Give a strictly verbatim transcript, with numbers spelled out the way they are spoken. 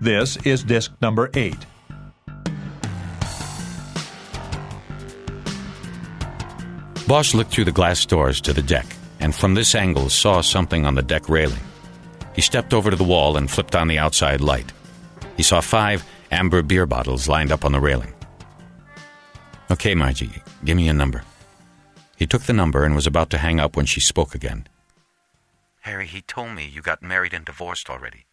This is disc number eight. Bosch looked through the glass doors to the deck, and from this angle saw something on the deck railing. He stepped over to the wall and flipped on the outside light. He saw five amber beer bottles lined up on the railing. "Okay, Margie, give me a number." He took the number and was about to hang up when she spoke again. "Harry, he told me you got married and divorced already.